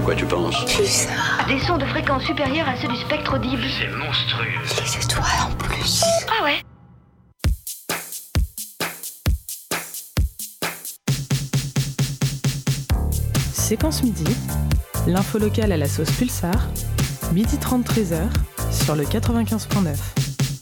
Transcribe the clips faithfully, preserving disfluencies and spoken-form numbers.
À quoi tu penses? Pulsar. Des sons de fréquence supérieure à ceux du spectre audible. C'est monstrueux. Les étoiles en plus. Ah ouais? Séquence midi, l'info locale à la sauce Pulsar, midi trente treize heures, sur le quatre-vingt-quinze virgule neuf.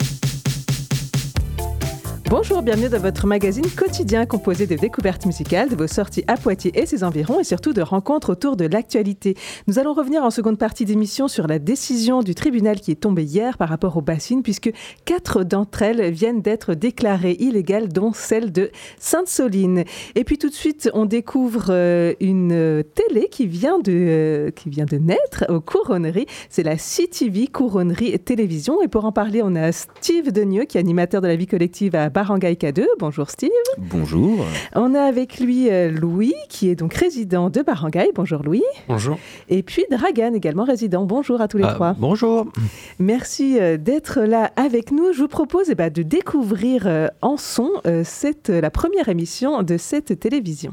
Bonjour, bienvenue dans votre magazine quotidien composé de découvertes musicales, de vos sorties à Poitiers et ses environs et surtout de rencontres autour de l'actualité. Nous allons revenir en seconde partie d'émission sur la décision du tribunal qui est tombée hier par rapport aux bassines puisque quatre d'entre elles viennent d'être déclarées illégales, dont celle de Sainte-Soline. Et puis tout de suite, on découvre euh, une télé qui vient, de, euh, qui vient de naître aux Couronneries. C'est la C T V Couronnerie Télévision. Et pour en parler, on a Steve Denieux qui est animateur de la vie collective à Barangay K deux. Bonjour Steve. Bonjour. On a avec lui euh, Louis, qui est donc résident de Barangay. Bonjour Louis. Bonjour. Et puis Dragan, également résident. Bonjour à tous les ah, trois. Bonjour. Merci euh, d'être là avec nous. Je vous propose eh ben, de découvrir euh, en son euh, cette, la première émission de cette télévision.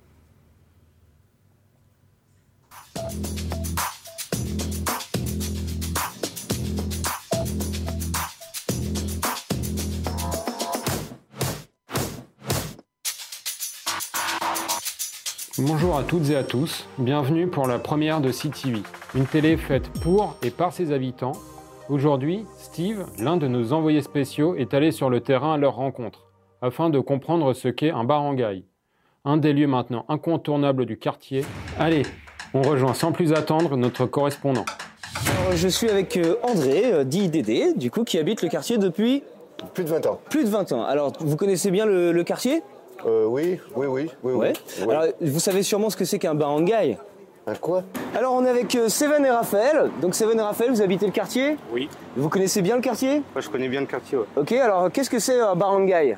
Bonjour à toutes et à tous, bienvenue pour la première de C T V, une télé faite pour et par ses habitants. Aujourd'hui, Steve, l'un de nos envoyés spéciaux, est allé sur le terrain à leur rencontre, afin de comprendre ce qu'est un barangay, un des lieux maintenant incontournables du quartier. Allez, on rejoint sans plus attendre notre correspondant. Alors, je suis avec euh, André, euh, dit Dédé, du coup, qui habite le quartier depuis... Plus de vingt ans. Plus de vingt ans. Alors, vous connaissez bien le, le quartier ? Euh, oui, oui, oui, oui, ouais. oui. Alors, vous savez sûrement ce que c'est qu'un barangay. Un quoi? Alors, on est avec euh, Seven et Raphaël. Donc, Seven et Raphaël, vous habitez le quartier? Oui. Vous connaissez bien le quartier? Moi, je connais bien le quartier, ouais. Ok, alors, qu'est-ce que c'est un barangay?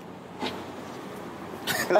Je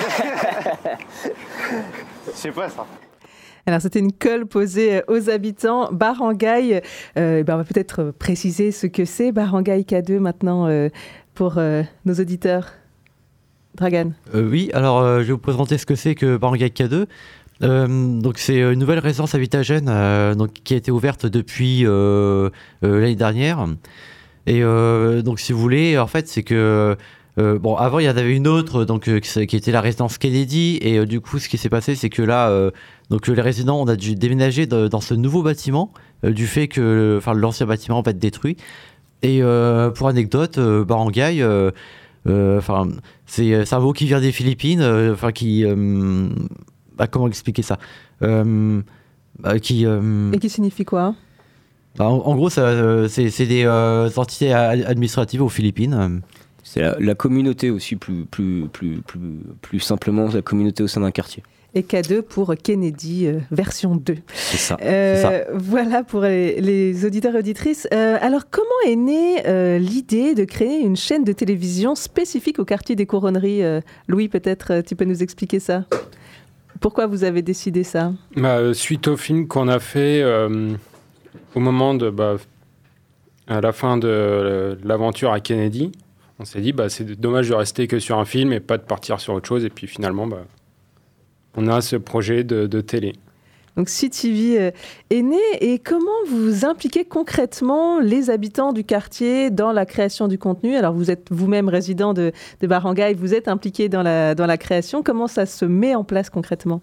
sais pas, ça. Alors, c'était une colle posée aux habitants. Barangay, euh, ben, on va peut-être préciser ce que c'est, Barangay K deux, maintenant, euh, pour euh, nos auditeurs. Dragan. Euh, oui, alors euh, je vais vous présenter ce que c'est que Barangay K deux. Euh, donc c'est une nouvelle résidence habitagène euh, donc, qui a été ouverte depuis euh, euh, l'année dernière. Et euh, donc si vous voulez, en fait, c'est que euh, bon, avant il y en avait une autre donc euh, qui était la résidence Kennedy. Et euh, du coup, ce qui s'est passé, c'est que là, euh, donc les résidents, on a dû déménager de, dans ce nouveau bâtiment euh, du fait que, enfin, l'ancien bâtiment va être détruit. Et euh, pour anecdote, euh, Barangay. Euh, Enfin, euh, c'est, c'est un mot qui vient des Philippines. Enfin, euh, qui, euh, bah, comment expliquer ça euh, bah, qui, euh, Et qui signifie quoi? bah, en, en gros, ça, euh, c'est, c'est des euh, entités administratives aux Philippines. C'est la, la communauté aussi, plus, plus, plus, plus, plus simplement, la communauté au sein d'un quartier. Et K deux pour Kennedy euh, version deux. C'est ça. Euh, c'est ça. Voilà pour les, les auditeurs et auditrices. Euh, alors, comment est née euh, l'idée de créer une chaîne de télévision spécifique au quartier des Couronneries? euh, Louis, peut-être tu peux nous expliquer ça? Pourquoi vous avez décidé ça? Bah, suite au film qu'on a fait euh, au moment de... Bah, à la fin de euh, l'aventure à Kennedy, on s'est dit bah, c'est dommage de rester que sur un film et pas de partir sur autre chose. Et puis finalement... Bah, on a ce projet de, de télé. Donc C T V euh, est né, et comment vous impliquez concrètement les habitants du quartier dans la création du contenu? Alors vous êtes vous-même résident de, de Barangay, vous êtes impliqué dans la, dans la création. Comment ça se met en place concrètement?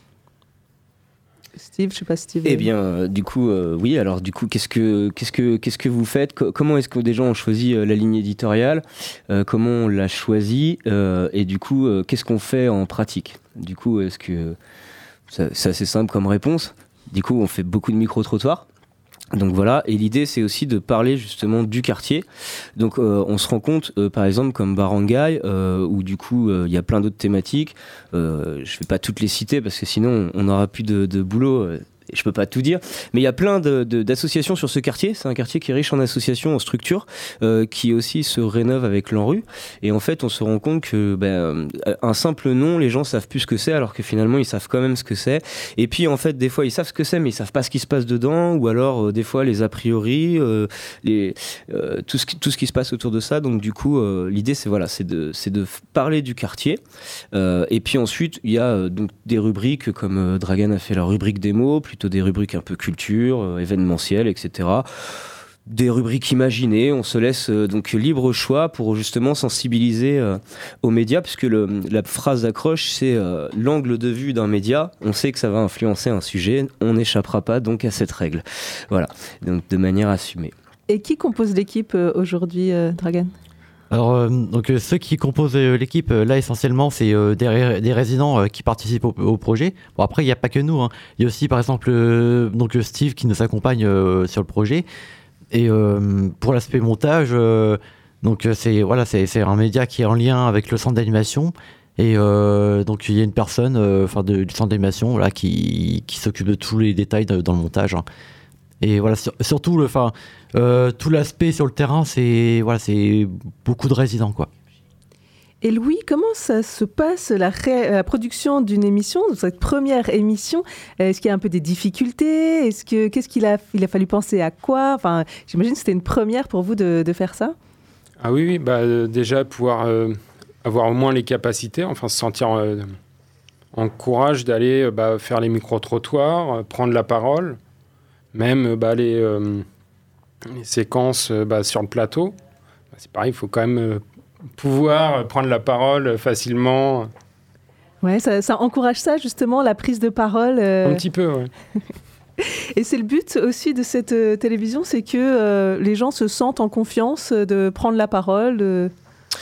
Steve, je ne sais pas si Steve... Eh bien, euh, du coup, euh, oui, alors du coup, qu'est-ce que, qu'est-ce que, qu'est-ce que vous faites? Co- Comment est-ce que des gens ont choisi euh, la ligne éditoriale? euh, Comment on l'a choisie? euh, Et du coup, euh, qu'est-ce qu'on fait en pratique? Du coup, est-ce que... Ça, c'est assez simple comme réponse. Du coup, on fait beaucoup de micro-trottoirs. Donc voilà, et l'idée c'est aussi de parler justement du quartier. Donc euh, on se rend compte, euh, par exemple comme Barangay, euh, où du coup il euh, y a plein d'autres thématiques. Euh, je vais pas toutes les citer parce que sinon on n'aura plus de, de boulot. Euh, je peux pas tout dire, mais il y a plein de, de, d'associations sur ce quartier. C'est un quartier qui est riche en associations, en structures, euh, qui aussi se rénove avec l'ANRU. Et en fait, on se rend compte que ben, un simple nom, les gens savent plus ce que c'est, alors que finalement, ils savent quand même ce que c'est. Et puis, en fait, des fois, ils savent ce que c'est, mais ils savent pas ce qui se passe dedans, ou alors, euh, des fois, les a priori, euh, les, euh, tout, ce qui, tout ce qui se passe autour de ça. Donc, du coup, euh, l'idée, c'est, voilà, c'est, de, c'est de parler du quartier. Euh, et puis ensuite, il y a euh, donc, des rubriques, comme euh, Dragan a fait la rubrique démo, plus plutôt des rubriques un peu culture, euh, événementielles, et cetera. Des rubriques imaginées, on se laisse euh, donc libre choix pour justement sensibiliser euh, aux médias, puisque le, la phrase d'accroche, c'est euh, l'angle de vue d'un média, on sait que ça va influencer un sujet, on n'échappera pas donc à cette règle. Voilà, donc de manière assumée. Et qui compose l'équipe euh, aujourd'hui, euh, Dragan ? Alors, euh, donc, euh, ceux qui composent euh, l'équipe, euh, là, essentiellement, c'est euh, des, ré- des résidents euh, qui participent au, au projet. Bon, après, il n'y a pas que nous. Hein. Il y a aussi, par exemple, euh, donc, euh, Steve qui nous accompagne euh, sur le projet. Et euh, pour l'aspect montage, euh, donc, euh, c'est, voilà, c'est, c'est un média qui est en lien avec le centre d'animation. Et euh, donc, il y a une personne euh, de, du centre d'animation là, qui, qui s'occupe de tous les détails de, dans le montage. Hein. Et voilà, sur, surtout le, euh, tout l'aspect sur le terrain, c'est, voilà, c'est beaucoup de résidents, quoi. Et Louis, comment ça se passe, la, ré- la production d'une émission, de cette première émission ? Est-ce qu'il y a un peu des difficultés ? Est-ce que, qu'est-ce qu'il a, il a fallu penser à quoi ? Enfin, j'imagine que c'était une première pour vous de, de faire ça ? Ah oui, oui bah, euh, déjà pouvoir euh, avoir au moins les capacités, enfin se sentir euh, en courage d'aller euh, bah, faire les micro-trottoirs, euh, prendre la parole, même euh, bah, les, euh, les séquences euh, bah, sur le plateau. Bah, c'est pareil, il faut quand même euh, pouvoir prendre la parole facilement. Ouais, ça, ça encourage ça justement, la prise de parole. Euh... Un petit peu, oui. Et c'est le but aussi de cette euh, télévision, c'est que euh, les gens se sentent en confiance de prendre la parole. De...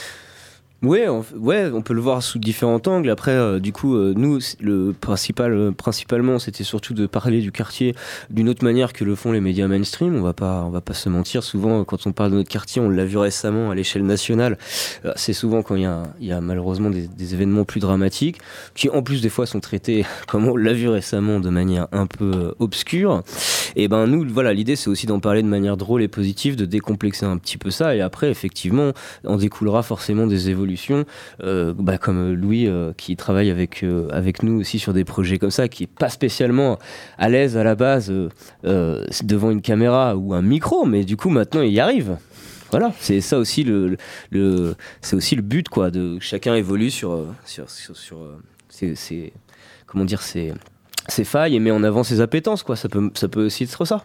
Ouais, on, ouais, on peut le voir sous différents angles. Après, euh, du coup, euh, nous, le principal, euh, principalement, c'était surtout de parler du quartier d'une autre manière que le font les médias mainstream. On va pas, on va pas se mentir. Souvent, quand on parle de notre quartier, on l'a vu récemment à l'échelle nationale. Euh, c'est souvent quand il y a, il y a malheureusement des, des événements plus dramatiques, qui en plus des fois sont traités, comme on l'a vu récemment, de manière un peu euh, obscure. Et ben nous, voilà, l'idée, c'est aussi d'en parler de manière drôle et positive, de décomplexer un petit peu ça. Et après, effectivement, en découlera forcément des évolutions. Euh, bah, comme Louis euh, qui travaille avec, euh, avec nous aussi sur des projets comme ça, qui n'est pas spécialement à l'aise à la base euh, euh, devant une caméra ou un micro, mais du coup maintenant il y arrive. Voilà, c'est ça aussi le, le, le c'est aussi le but, quoi, de chacun évolue sur sur sur, sur ses, ses, comment dire ses, ses failles et met en avant ses appétences, quoi. Ça peut ça peut aussi être ça.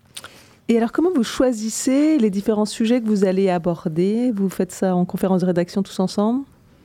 Et alors, comment vous choisissez les différents sujets que vous allez aborder ? Vous faites ça en conférence de rédaction tous ensemble ?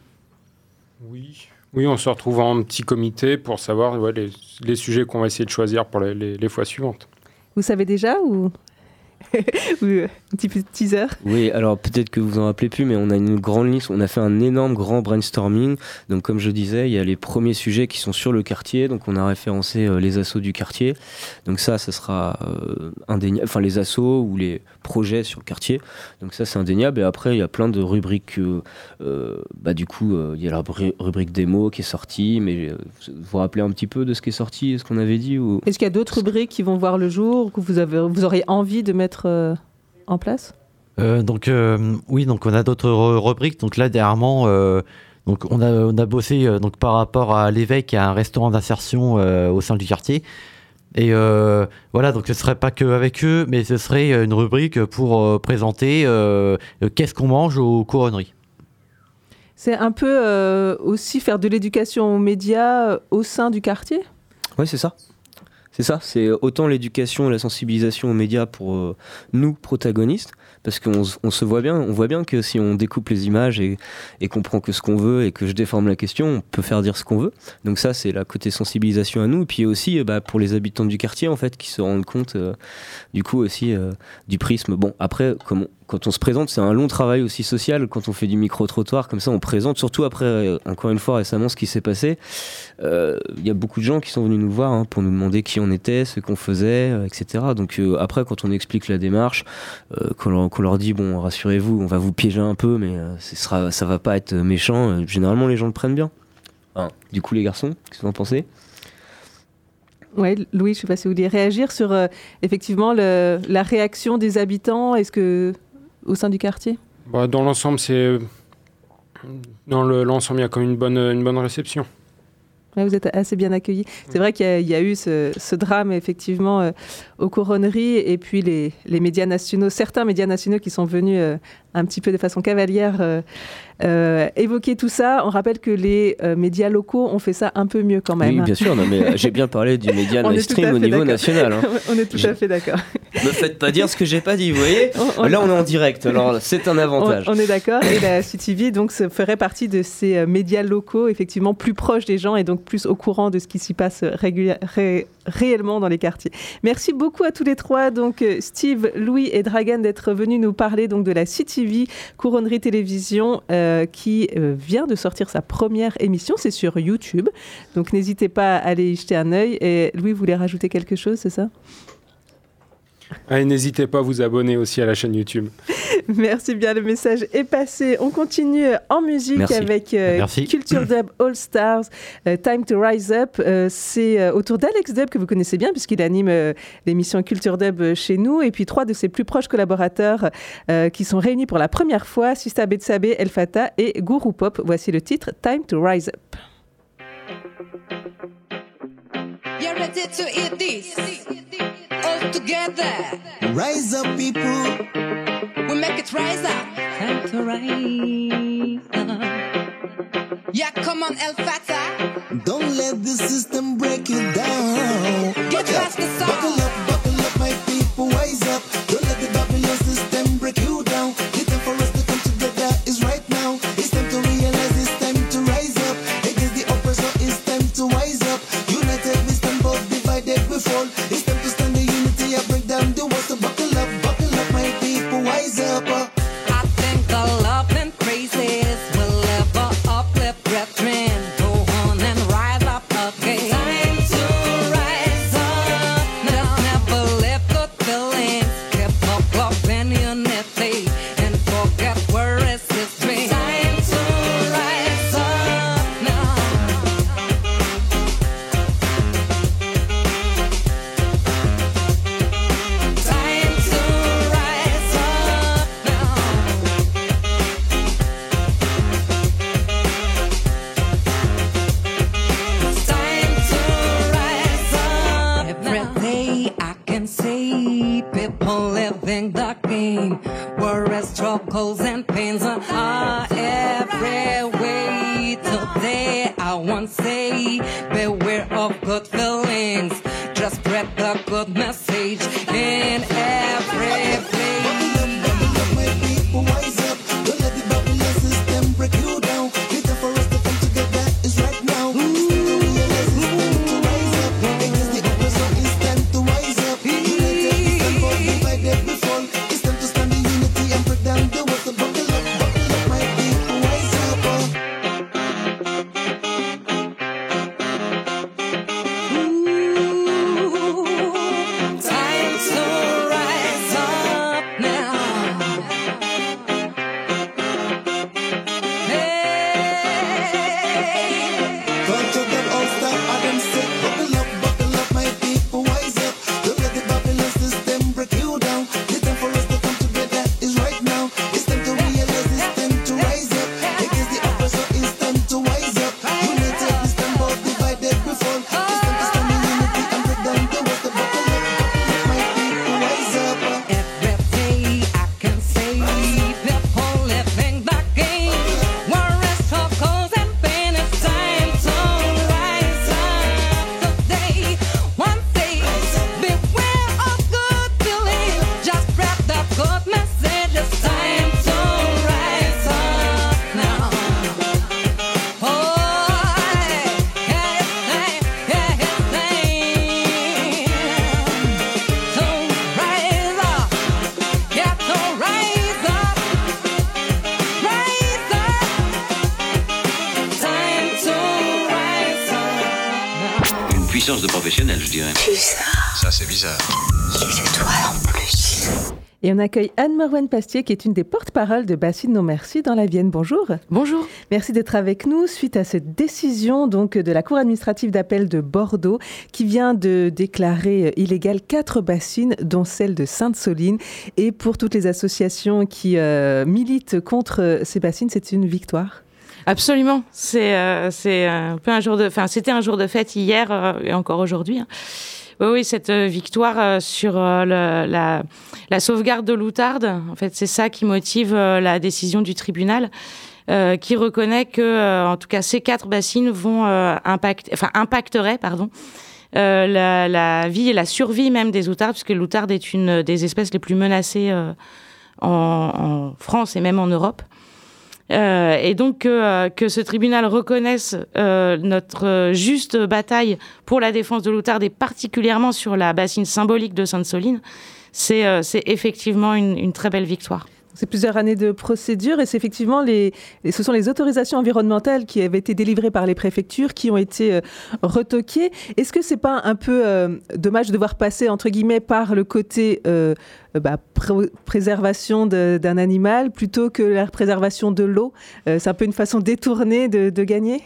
Oui. Oui, on se retrouve en petit comité pour savoir ouais, les, les sujets qu'on va essayer de choisir pour les, les, les fois suivantes. Vous savez déjà ou... ou un petit peu de teaser ? Oui, alors peut-être que vous en rappelez plus, mais on a une grande liste, on a fait un énorme grand brainstorming. Donc comme je disais, il y a les premiers sujets qui sont sur le quartier, donc on a référencé euh, les assos du quartier. Donc ça, ça sera euh, indéniable, enfin les assos ou les projets sur le quartier. Donc ça, c'est indéniable. Et après, il y a plein de rubriques. Euh, euh, bah du coup, euh, il y a la rubrique démo qui est sortie, mais euh, vous vous rappelez un petit peu de ce qui est sorti, ce qu'on avait dit ou... Est-ce qu'il y a d'autres rubriques qui vont voir le jour, que vous, avez, vous auriez envie de mettre euh, en place ? Euh, donc euh, oui, donc on a d'autres rubriques. Donc là dernièrement, euh, donc on a on a bossé euh, donc par rapport à l'évêque, à un restaurant d'insertion euh, au sein du quartier. Et euh, voilà, donc ce serait pas que avec eux, mais ce serait une rubrique pour euh, présenter euh, qu'est-ce qu'on mange aux couronneries. C'est un peu euh, aussi faire de l'éducation aux médias euh, au sein du quartier ? Oui, c'est ça. C'est ça, c'est autant l'éducation et la sensibilisation aux médias pour euh, nous, protagonistes, parce qu'on on se voit bien, on voit bien que si on découpe les images et, et qu'on prend que ce qu'on veut et que je déforme la question, on peut faire dire ce qu'on veut. Donc ça, c'est la côté sensibilisation à nous. Et puis aussi, euh, bah, pour les habitants du quartier, en fait, qui se rendent compte, euh, du coup, aussi, euh, du prisme. Bon, après, comme on, quand on se présente, c'est un long travail aussi social. Quand on fait du micro-trottoir, comme ça, on présente, surtout après, euh, encore une fois, récemment, ce qui s'est passé. Il euh, y a beaucoup de gens qui sont venus nous voir hein, pour nous demander qui on était, ce qu'on faisait, euh, et cetera. Donc euh, après, quand on explique la démarche, euh, qu'on, leur, qu'on leur dit, bon, rassurez-vous, on va vous piéger un peu, mais euh, ce sera, ça va pas être méchant. Euh, généralement, les gens le prennent bien. Hein. Du coup, les garçons, qu'est-ce que vous en pensez ? Oui, Louis, je ne sais pas si vous voulez réagir sur euh, effectivement le, la réaction des habitants. Est-ce que au sein du quartier ? Bah, dans l'ensemble, c'est dans le, l'ensemble, il y a quand même une bonne, une bonne réception. Ouais, vous êtes assez bien accueillis. C'est vrai qu'il y a, il y a eu ce, ce drame, effectivement, euh, aux couronneries, et puis les, les médias nationaux, certains médias nationaux qui sont venus euh, un petit peu de façon cavalière euh, euh, évoquer tout ça. On rappelle que les euh, médias locaux ont fait ça un peu mieux quand même. Oui, bien sûr, non, mais j'ai bien parlé du média mainstream au niveau d'accord. national. Hein. On est tout j'ai... à fait d'accord. Me faites pas dire ce que j'ai pas dit, vous voyez. on, on... Là, on est en direct, alors c'est un avantage. On, on est d'accord, et la C T V donc, ferait partie de ces euh, médias locaux, effectivement, plus proches des gens, et donc plus au courant de ce qui s'y passe réguli- ré- réellement dans les quartiers. Merci beaucoup à tous les trois, donc Steve, Louis et Dragan, d'être venus nous parler donc de la C T V Couronnerie Télévision euh, qui euh, vient de sortir sa première émission. C'est sur YouTube, donc n'hésitez pas à aller y jeter un œil. Et Louis voulait rajouter quelque chose, c'est ça ? Allez, n'hésitez pas à vous abonner aussi à la chaîne YouTube. Merci bien, le message est passé. On continue en musique Merci. avec euh, Culture Dub All Stars, euh, Time to Rise Up. Euh, c'est euh, autour d'Alex Dub, que vous connaissez bien puisqu'il anime euh, l'émission Culture Dub chez nous, et puis trois de ses plus proches collaborateurs euh, qui sont réunis pour la première fois, Sista Betsabe, El Fata et Guru Pop. Voici le titre Time to Rise Up. You're ready to eat this all together. Rise up, people. We make it rise up. Time to rise up. Yeah, come on, El Fata. Don't let the system break it down. Get past the song. Buckle up, buckle up, my people. Rise up. Don't let the Babylon system break you down. The time for us to come together is right now. It's time to realize it's time to rise up. Against the oppressor, it's time to rise up. United we stand, but divided we fall. It's time to stand in unity and break down the walls. So buckle up, buckle up, my people. Rise up. I think the love and praises will ever uplift brethren. Go on and rise up again. Time to rise up. Now never let good feelings keep up love and unity and forget where is history. Time to rise up now. Time to rise up now. It's time to rise up. Every day I can see people living the game, whereas struggles and pains are every way. Today I want to say, beware of good feelings. Just spread the good message in every place. Rise up, don't let the Babylon system break you down. The time for us to come together is right now. It's time to realize it's time to rise up. Against the oppressor, it's time to rise up. United we stand, but divided we fall. It's time to stand in unity and break down the walls. So buckle up, buckle up, my people, rise up. Time to rise up now. Hey. Culture them all stop, Adam said, buckle up, buckle up, my people, rise up. Don't let the Babylon system break you down. The time for us to come together is right now. It's time to realize it's time to rise up. Against the oppressor, it's time to rise up. United we stand, but divided we fall. It's time to stand in unity and break down the walls. So buckle up, buckle up, my people, rise up. Every day I can say people living the game, whereas struggles and pain, it's time to rise up today. One day, beware of good feelings. Just spread the good message. It's time to rise up now. Oh, yeah, yeah, yeah, yeah. To rise up. Yeah, to rise up, rise up, time to rise up. Une puissance de professionnel, je dirais. Bizarre. Ça, c'est bizarre. C'est toi en plus. Et on accueille Anne-Morwen Pastier, qui est une des porte-paroles de Bassine Non Merci dans la Vienne. Bonjour. Bonjour. Merci d'être avec nous suite à cette décision donc, de la Cour administrative d'appel de Bordeaux qui vient de déclarer illégales quatre bassines, dont celle de Sainte-Soline. Et pour toutes les associations qui euh, militent contre ces bassines, c'est une victoire. Absolument. C'est, euh, c'est un peu un jour de, enfin, c'était un jour de fête hier euh, et encore aujourd'hui. Hein. Oui, oui, cette victoire euh, sur euh, le, la, la sauvegarde de l'outarde, en fait, c'est ça qui motive euh, la décision du tribunal, euh, qui reconnaît que, euh, en tout cas, ces quatre bassines vont euh, impacter, enfin, impacteraient, pardon, euh, la, la vie et la survie même des outardes, puisque l'outarde est une des espèces les plus menacées euh, en, en France et même en Europe. Euh, et donc que, euh, que ce tribunal reconnaisse euh, notre juste bataille pour la défense de l'outarde et particulièrement sur la bassine symbolique de Sainte-Soline, c'est, euh, c'est effectivement une, une très belle victoire. C'est plusieurs années de procédure et c'est effectivement les, les, ce sont les autorisations environnementales qui avaient été délivrées par les préfectures qui ont été euh, retoquées. Est-ce que c'est pas un peu euh, dommage de devoir passer entre guillemets par le côté euh, bah, pr- préservation de, d'un animal plutôt que la préservation de l'eau? euh, C'est un peu une façon détournée de, de gagner?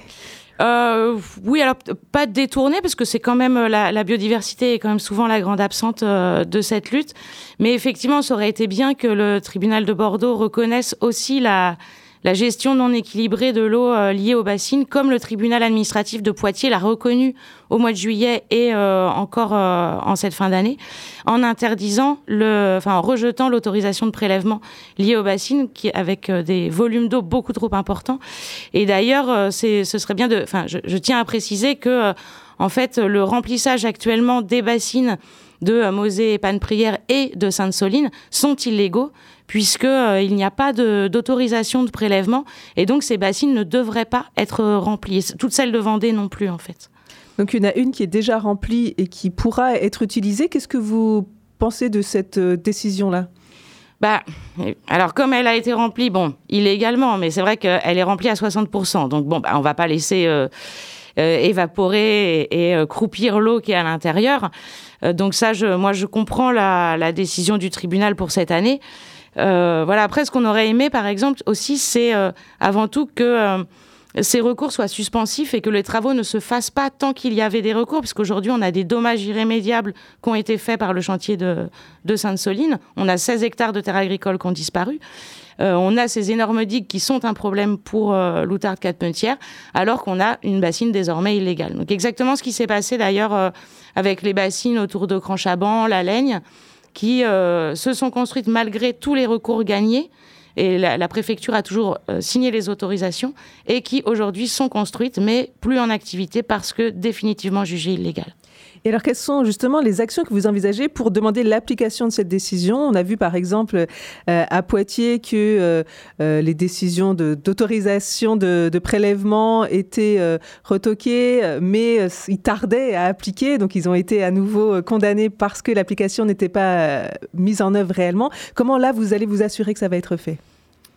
Euh, oui, alors pas détourné parce que c'est quand même la, la biodiversité est quand même souvent la grande absente euh, de cette lutte. Mais effectivement, ça aurait été bien que le tribunal de Bordeaux reconnaisse aussi la, la gestion non équilibrée de l'eau euh, liée aux bassines, comme le tribunal administratif de Poitiers l'a reconnu au mois de juillet et euh, encore euh, en cette fin d'année, en interdisant le, enfin en rejetant l'autorisation de prélèvement liée aux bassines, qui avec euh, des volumes d'eau beaucoup trop importants. Et d'ailleurs, euh, c'est, ce serait bien de, enfin, je, je tiens à préciser que euh, en fait, le remplissage actuellement des bassines de euh, Mosée et Panne-Prière et de Sainte-Soline sont illégaux, puisqu'il euh, n'y a pas de, d'autorisation de prélèvement, et donc ces bassines ne devraient pas être remplies. Toutes celles de Vendée non plus, en fait. Donc il y en a une qui est déjà remplie et qui pourra être utilisée. Qu'est-ce que vous pensez de cette euh, décision-là ? Bah, alors comme elle a été remplie, bon, illégalement, mais c'est vrai qu'elle est remplie à soixante pour cent. Donc bon, bah, on va pas laisser euh, euh, évaporer et, et euh, croupir l'eau qui est à l'intérieur. Euh, donc ça, je, moi, je comprends la, la décision du tribunal pour cette année. Euh, voilà. Après, ce qu'on aurait aimé, par exemple, aussi, c'est euh, avant tout que euh, ces recours soient suspensifs et que les travaux ne se fassent pas tant qu'il y avait des recours, parce qu'aujourd'hui, on a des dommages irrémédiables qui ont été faits par le chantier de, de Sainte-Soline. On a seize hectares de terres agricoles qui ont disparu. Euh, on a ces énormes digues qui sont un problème pour euh, l'outarde Capetière, alors qu'on a une bassine désormais illégale. Donc exactement ce qui s'est passé d'ailleurs euh, avec les bassines autour de Cranchaban, La Laigne, qui euh, se sont construites malgré tous les recours gagnés. Et la, la préfecture a toujours euh, signé les autorisations et qui aujourd'hui sont construites, mais plus en activité parce que définitivement jugées illégales. Et alors, quelles sont justement les actions que vous envisagez pour demander l'application de cette décision ? On a vu par exemple euh, à Poitiers que euh, euh, les décisions de, d'autorisation de, de prélèvement étaient euh, retoquées, mais euh, ils tardaient à appliquer, donc ils ont été à nouveau condamnés parce que l'application n'était pas euh, mise en œuvre réellement. Comment là, vous allez vous assurer que ça va être fait ?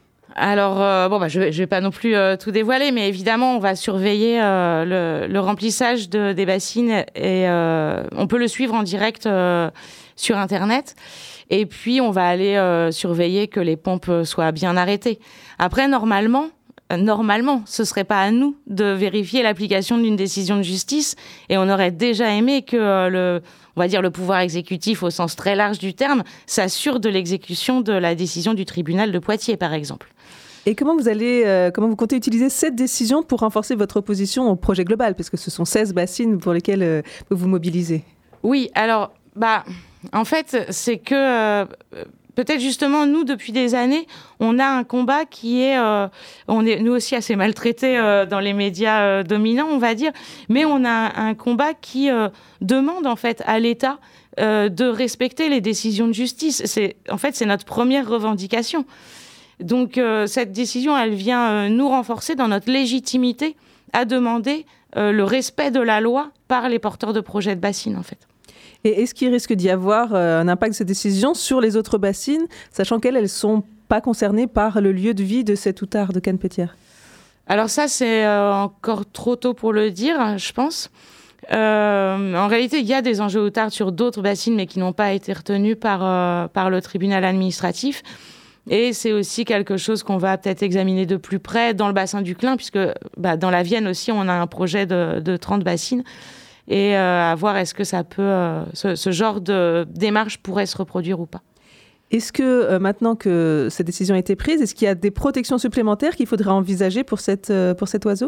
Alors, euh, bon, bah, je ne vais, je vais pas non plus euh, tout dévoiler, mais évidemment, on va surveiller euh, le, le remplissage de, des bassines et euh, on peut le suivre en direct euh, sur Internet. Et puis, on va aller euh, surveiller que les pompes soient bien arrêtées. Après, normalement, normalement, ce ne serait pas à nous de vérifier l'application d'une décision de justice et on aurait déjà aimé que euh, le... on va dire le pouvoir exécutif au sens très large du terme, s'assure de l'exécution de la décision du tribunal de Poitiers, par exemple. Et comment vous allez, euh, comment vous comptez utiliser cette décision pour renforcer votre opposition au projet global ? Parce que ce sont seize bassines pour lesquelles euh, vous vous mobilisez. Oui, alors, bah, en fait, c'est que euh, peut-être justement, nous, depuis des années, on a un combat qui est, euh, on est nous aussi assez maltraités euh, dans les médias euh, dominants, on va dire, mais on a un combat qui euh, demande en fait à l'État euh, de respecter les décisions de justice. C'est, en fait, c'est notre première revendication. Donc, euh, cette décision, elle vient euh, nous renforcer dans notre légitimité à demander euh, le respect de la loi par les porteurs de projets de bassines, en fait. Et est-ce qu'il risque d'y avoir euh, un impact de cette décision sur les autres bassines, sachant qu'elles, elles ne sont pas concernées par le lieu de vie de cette outarde de Canepetière ? Alors ça, c'est euh, encore trop tôt pour le dire, je pense. Euh, en réalité, il y a des enjeux outardes sur d'autres bassines, mais qui n'ont pas été retenus par, euh, par le tribunal administratif. Et c'est aussi quelque chose qu'on va peut-être examiner de plus près dans le bassin du Clin, puisque bah, dans la Vienne aussi, on a un projet de, de trente bassines. Et euh, à voir est-ce que ça peut, euh, ce, ce genre de démarche pourrait se reproduire ou pas. Est-ce que euh, maintenant que cette décision a été prise, est-ce qu'il y a des protections supplémentaires qu'il faudrait envisager pour, cette, euh, pour cet oiseau ?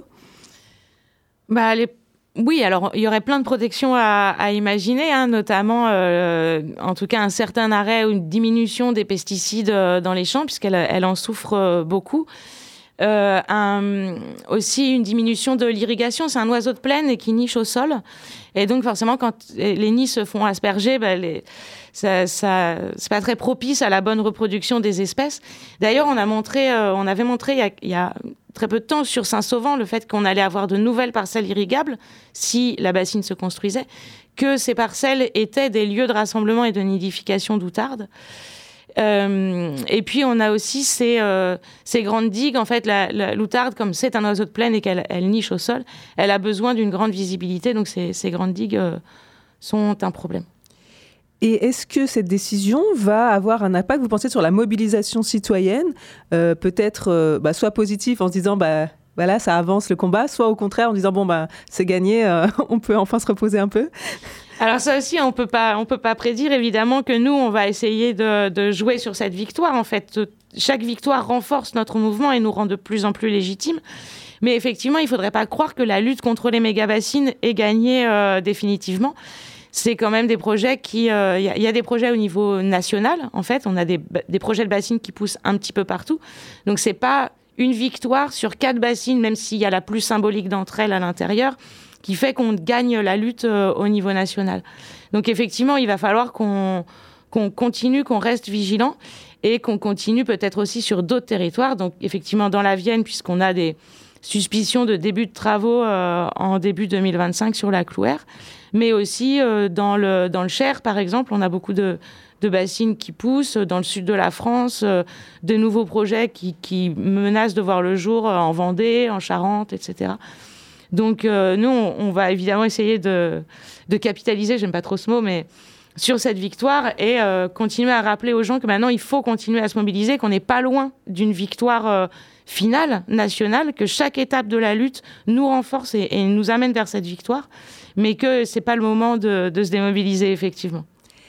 Bah, les... Oui, alors il y aurait plein de protections à, à imaginer, hein, notamment euh, en tout cas un certain arrêt ou une diminution des pesticides euh, dans les champs, puisqu'elle elle en souffre euh, beaucoup. Euh, un, aussi une diminution de l'irrigation. C'est un oiseau de plaine et qui niche au sol. Et donc forcément, quand les nids se font asperger, ben les, ça, ça, c'est pas très propice à la bonne reproduction des espèces. D'ailleurs, on a montré, euh, on avait montré il y, a, il y a très peu de temps sur Saint-Sauvant le fait qu'on allait avoir de nouvelles parcelles irrigables si la bassine se construisait, que ces parcelles étaient des lieux de rassemblement et de nidification d'outardes. Euh, et puis on a aussi ces, euh, ces grandes digues. En fait, la, la, l'outarde, comme c'est un oiseau de plaine et qu'elle elle niche au sol, elle a besoin d'une grande visibilité. Donc ces, ces grandes digues euh, sont un problème. Et est-ce que cette décision va avoir un impact, vous pensez, sur la mobilisation citoyenne, euh, peut-être euh, bah, soit positif en se disant bah, voilà, ça avance le combat, soit au contraire en disant bon, bah, c'est gagné, euh, on peut enfin se reposer un peu? Alors ça aussi, on peut pas, on peut pas prédire évidemment que nous, on va essayer de, de jouer sur cette victoire. En fait, chaque victoire renforce notre mouvement et nous rend de plus en plus légitimes. Mais effectivement, il faudrait pas croire que la lutte contre les méga-bassines est gagnée euh, définitivement. C'est quand même des projets qui... Il euh, y, y a des projets au niveau national, en fait. On a des, des projets de bassines qui poussent un petit peu partout. Donc c'est pas une victoire sur quatre bassines, même s'il y a la plus symbolique d'entre elles à l'intérieur, qui fait qu'on gagne la lutte euh, au niveau national. Donc effectivement, il va falloir qu'on, qu'on continue, qu'on reste vigilant et qu'on continue peut-être aussi sur d'autres territoires. Donc effectivement, dans la Vienne, puisqu'on a des suspicions de début de travaux euh, en début deux mille vingt-cinq sur la Clouère, mais aussi euh, dans, le, dans le Cher, par exemple, on a beaucoup de, de bassines qui poussent. Dans le sud de la France, euh, de nouveaux projets qui, qui menacent de voir le jour euh, en Vendée, en Charente, et cetera. Donc, euh, nous, on, on va évidemment essayer de, de capitaliser, j'aime pas trop ce mot, mais sur cette victoire et euh, continuer à rappeler aux gens que maintenant, il faut continuer à se mobiliser, qu'on n'est pas loin d'une victoire euh, finale, nationale, que chaque étape de la lutte nous renforce et, et nous amène vers cette victoire, mais que c'est pas le moment de, de se démobiliser, effectivement.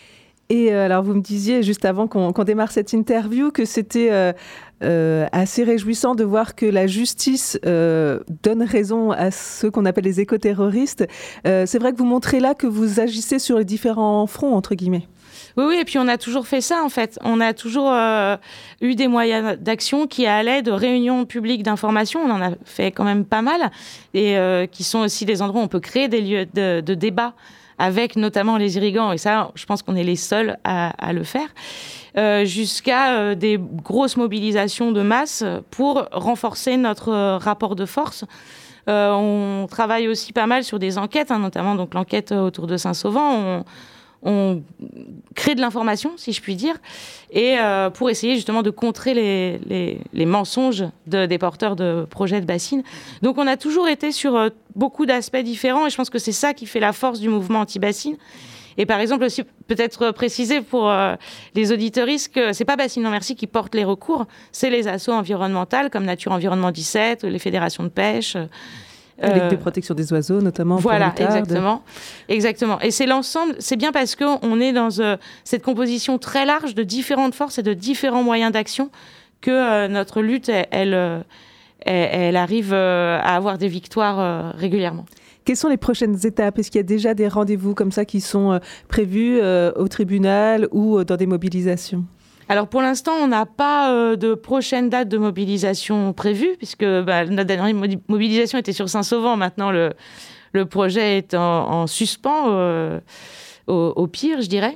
Et euh, alors, vous me disiez, juste avant qu'on, qu'on démarre cette interview, que c'était euh, euh, assez réjouissant de voir que la justice euh, donne raison à ceux qu'on appelle les écoterroristes. Euh, c'est vrai que vous montrez là que vous agissez sur les différents fronts, entre guillemets. Oui, oui, et puis on a toujours fait ça, en fait. On a toujours euh, eu des moyens d'action qui allaient de réunions publiques d'information. On en a fait quand même pas mal, et euh, qui sont aussi des endroits où on peut créer des lieux de, de débat avec notamment les irrigants, et ça, je pense qu'on est les seuls à, à le faire, euh, jusqu'à euh, des grosses mobilisations de masse pour renforcer notre euh, rapport de force. Euh, on travaille aussi pas mal sur des enquêtes, hein, notamment donc l'enquête autour de Saint-Sauvant. On, on crée de l'information, si je puis dire, et euh, pour essayer justement de contrer les, les, les mensonges de, des porteurs de projets de bassines. Donc on a toujours été sur euh, beaucoup d'aspects différents, et je pense que c'est ça qui fait la force du mouvement anti-bassine. Et par exemple aussi, peut-être préciser pour euh, les auditeuristes que c'est pas Bassines Non Merci qui porte les recours, c'est les assos environnementales comme Nature Environnement dix-sept, les fédérations de pêche... La Ligue de protection des oiseaux, notamment. Voilà, pour l'outarde. exactement. Exactement. Et c'est l'ensemble, c'est bien parce qu'on est dans euh, cette composition très large de différentes forces et de différents moyens d'action que euh, notre lutte, elle, elle, elle, elle arrive euh, à avoir des victoires euh, régulièrement. Quelles sont les prochaines étapes? Est-ce qu'il y a déjà des rendez-vous comme ça qui sont euh, prévus euh, au tribunal ou euh, dans des mobilisations? Alors pour l'instant, on n'a pas euh, de prochaine date de mobilisation prévue, puisque bah, notre dernière mobilisation était sur Saint-Sauvant. Maintenant, le, le projet est en, en suspens, euh, au, au pire, je dirais.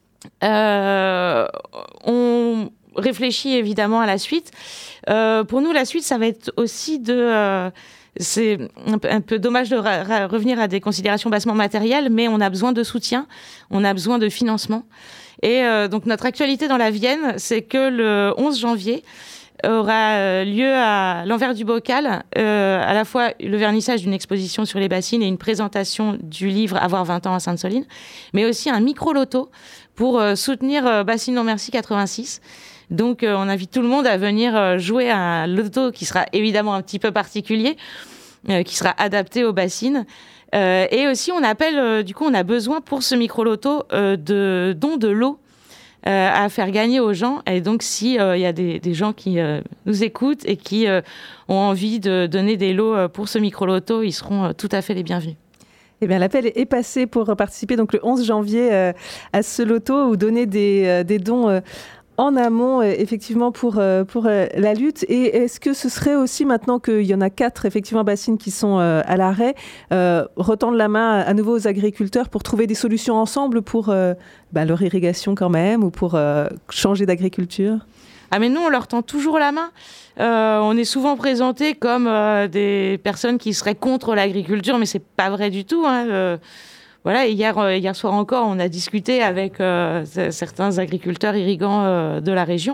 Euh, on réfléchit évidemment à la suite. Euh, pour nous, la suite, ça va être aussi de... Euh, c'est un peu, un peu dommage de ra- ra- revenir à des considérations bassement matérielles, mais on a besoin de soutien, on a besoin de financement. Et euh, donc notre actualité dans la Vienne, c'est que le onze janvier aura lieu à l'envers du bocal, euh, à la fois le vernissage d'une exposition sur les bassines et une présentation du livre Avoir vingt ans à Sainte-Soline, mais aussi un micro-loto pour euh, soutenir euh, Bassines Non Merci quatre-vingt-six. Donc euh, on invite tout le monde à venir euh, jouer à un loto qui sera évidemment un petit peu particulier, euh, qui sera adapté aux bassines. Euh, et aussi, on appelle, euh, du coup, on a besoin pour ce micro-loto euh, de dons de lots euh, à faire gagner aux gens. Et donc, s'il y a des, des gens qui euh, nous écoutent et qui euh, ont envie de donner des lots pour ce micro-loto, ils seront euh, tout à fait les bienvenus. Eh bien, l'appel est passé pour participer donc le onze janvier euh, à ce loto ou donner des, euh, des dons euh, en amont, euh, effectivement, pour, euh, pour euh, la lutte. Et est-ce que ce serait aussi, maintenant qu'il y en a quatre, effectivement, bassines qui sont euh, à l'arrêt, euh, retendre la main à nouveau aux agriculteurs pour trouver des solutions ensemble pour euh, bah, leur irrigation quand même ou pour euh, changer d'agriculture ? Ah mais nous, on leur tend toujours la main. Euh, on est souvent présentés comme euh, des personnes qui seraient contre l'agriculture, mais c'est pas vrai du tout. Hein. Euh, voilà, hier, euh, hier soir encore, on a discuté avec euh, certains agriculteurs irrigants euh, de la région.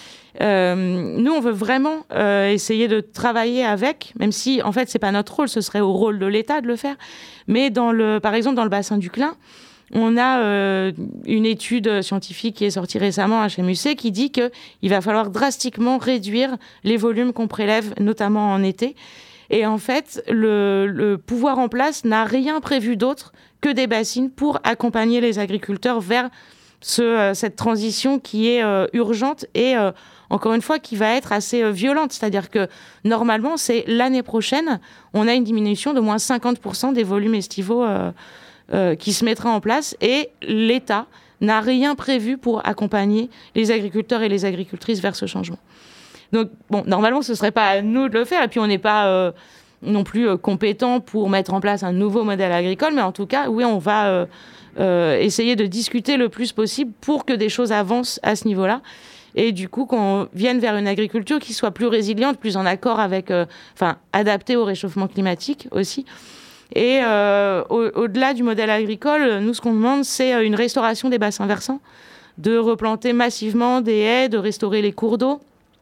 Euh, nous, on veut vraiment euh, essayer de travailler avec, même si, en fait, c'est pas notre rôle, ce serait au rôle de l'État de le faire. Mais dans le, par exemple, dans le bassin du Clin, on a euh, une étude scientifique qui est sortie récemment à H M U C qui dit qu'il va falloir drastiquement réduire les volumes qu'on prélève, notamment en été. Et en fait, le, le pouvoir en place n'a rien prévu d'autre que des bassines pour accompagner les agriculteurs vers ce, euh, cette transition qui est euh, urgente et, euh, encore une fois, qui va être assez euh, violente. C'est-à-dire que, normalement, c'est l'année prochaine, on a une diminution de moins cinquante pour cent des volumes estivaux euh, Euh, qui se mettra en place et l'État n'a rien prévu pour accompagner les agriculteurs et les agricultrices vers ce changement. Donc, bon, normalement, ce ne serait pas à nous de le faire et puis on n'est pas euh, non plus euh, compétent pour mettre en place un nouveau modèle agricole, mais en tout cas, oui, on va euh, euh, essayer de discuter le plus possible pour que des choses avancent à ce niveau-là et du coup qu'on vienne vers une agriculture qui soit plus résiliente, plus en accord avec, euh, enfin, adaptée au réchauffement climatique aussi. Et euh, au, au-delà du modèle agricole, nous, ce qu'on demande, c'est une restauration des bassins versants, de replanter massivement des haies, de restaurer les cours d'eau,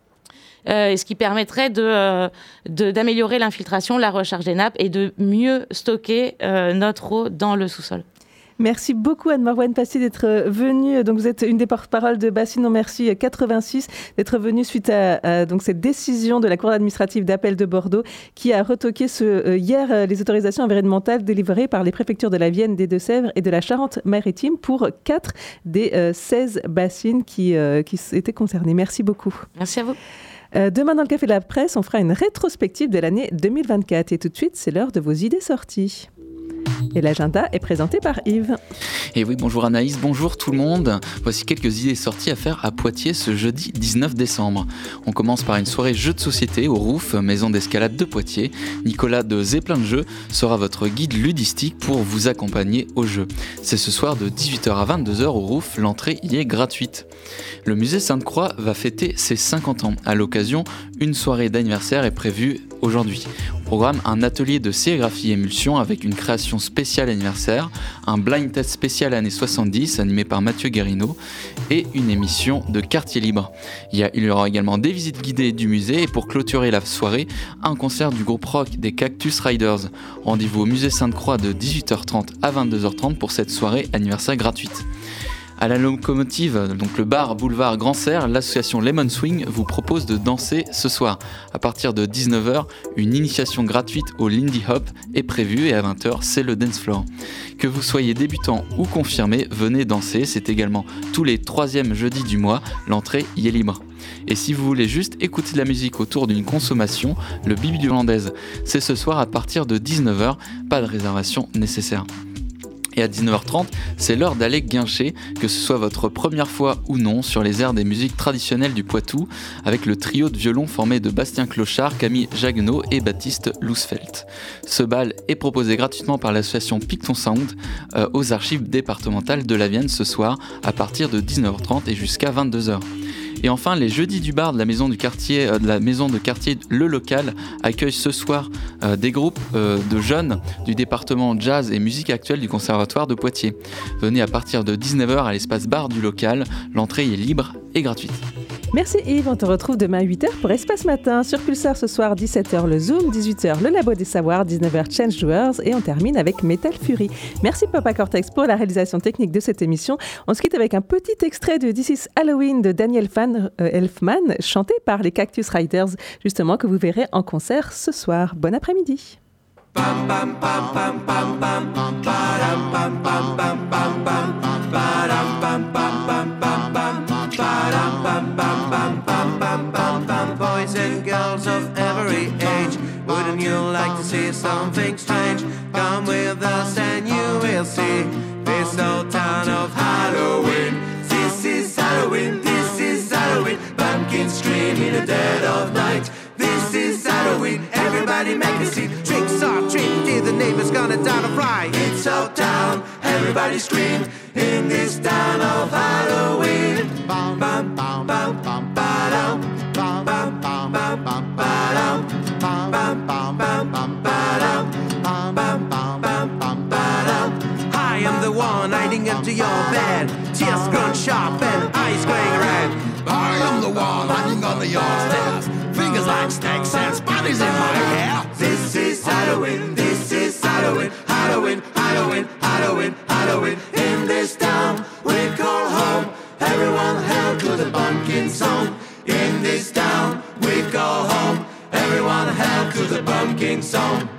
euh, ce qui permettrait de, euh, de, d'améliorer l'infiltration, la recharge des nappes et de mieux stocker euh, notre eau dans le sous-sol. Merci beaucoup Anne-Marouane Passy d'être venue. Donc vous êtes une des porte-parole de Bassines Non Merci quatre-vingt-six, d'être venue suite à, à donc cette décision de la Cour administrative d'appel de Bordeaux qui a retoqué ce, euh, hier euh, les autorisations environnementales délivrées par les préfectures de la Vienne, des Deux-Sèvres et de la Charente-Maritime pour quatre des euh, seize bassines qui, euh, qui étaient concernées. Merci beaucoup. Merci à vous. Euh, demain dans le Café de la Presse, on fera une rétrospective de l'année deux mille vingt-quatre. Et tout de suite, c'est l'heure de vos idées sorties. Et l'agenda est présenté par Yves. Et oui, bonjour Anaïs, bonjour tout le monde. Voici quelques idées sorties à faire à Poitiers ce jeudi dix-neuf décembre. On commence par une soirée jeux de société au Roof, maison d'escalade de Poitiers. Nicolas de Zeppelin de Jeux sera votre guide ludistique pour vous accompagner au jeu. C'est ce soir de dix-huit heures à vingt-deux heures au Roof, l'entrée y est gratuite. Le musée Sainte-Croix va fêter ses cinquante ans. À l'occasion, une soirée d'anniversaire est prévue aujourd'hui. Au programme, un atelier de sérigraphie émulsion avec une création spéciale anniversaire, un blind test spécial années soixante-dix animé par Mathieu Guérino et une émission de quartier libre. Il y, a, il y aura également des visites guidées du musée et pour clôturer la soirée, un concert du groupe rock des Cactus Riders. Rendez-vous au musée Sainte-Croix de dix-huit heures trente à vingt-deux heures trente pour cette soirée anniversaire gratuite. À la locomotive, donc le bar boulevard Grand Serre, l'association Lemon Swing vous propose de danser ce soir. À partir de dix-neuf heures, une initiation gratuite au Lindy Hop est prévue et à vingt heures, c'est le dance floor. Que vous soyez débutant ou confirmé, venez danser. C'est également tous les troisièmes jeudis du mois. L'entrée y est libre. Et si vous voulez juste écouter de la musique autour d'une consommation, le Bibi du Hollandaise, c'est ce soir à partir de dix-neuf heures. Pas de réservation nécessaire. Et à dix-neuf heures trente, c'est l'heure d'aller guincher, que ce soit votre première fois ou non, sur les airs des musiques traditionnelles du Poitou, avec le trio de violon formé de Bastien Clochard, Camille Jaguenot et Baptiste Lousfeld. Ce bal est proposé gratuitement par l'association Picton Sound euh, aux archives départementales de la Vienne ce soir, à partir de dix-neuf heures trente et jusqu'à vingt-deux heures. Et enfin, les jeudis du bar de la maison du quartier, euh, de la maison de quartier Le Local accueille ce soir euh, des groupes euh, de jeunes du département jazz et musique actuelle du conservatoire de Poitiers. Venez à partir de dix-neuf heures à l'espace bar du local. L'entrée est libre et gratuite. Merci Yves, on te retrouve demain à huit heures pour Espace Matin. Sur Pulsar ce soir, dix-sept heures le Zoom, dix-huit heures le Labo des Savoirs, dix-neuf heures Change Doers et on termine avec Metal Fury. Merci Papa Cortex pour la réalisation technique de cette émission. On se quitte avec un petit extrait de This is Halloween de Daniel Fan, euh, Elfman, chanté par les Cactus Riders, justement que vous verrez en concert ce soir. Bon après-midi. Bam, bam, bam, bam, bam, bam, bam, bam, bam, bam, bam, bam, bam, bam, bam, bam, bam, bam. and girls of every age. Wouldn't you like to see something strange? Come with us and you will see this old town of Halloween. This is Halloween, this is Halloween. Pumpkins scream in the dead of night. This is Halloween, everybody make a scene. Tricks or treat, the neighbor's gonna down a fry. It's our town, everybody scream in this town of Halloween. Bum bum bum bum bum ba-dum. Bum bum bum bum bum ba-dum. Bum bum bum bum bum ba-dum. Bum bum bum bum bum ba-dum. I am the one hiding under your bed. Tears grown sharp and eyes going red. I am the one hiding under your stairs. Fingers like snakes and spiders in my hair. This is Halloween, this is Halloween. Halloween, Halloween, Halloween, Halloween. In this town we call home. Everyone hail to the pumpkin song. In this town we go home. Everyone hail to the pumpkin song.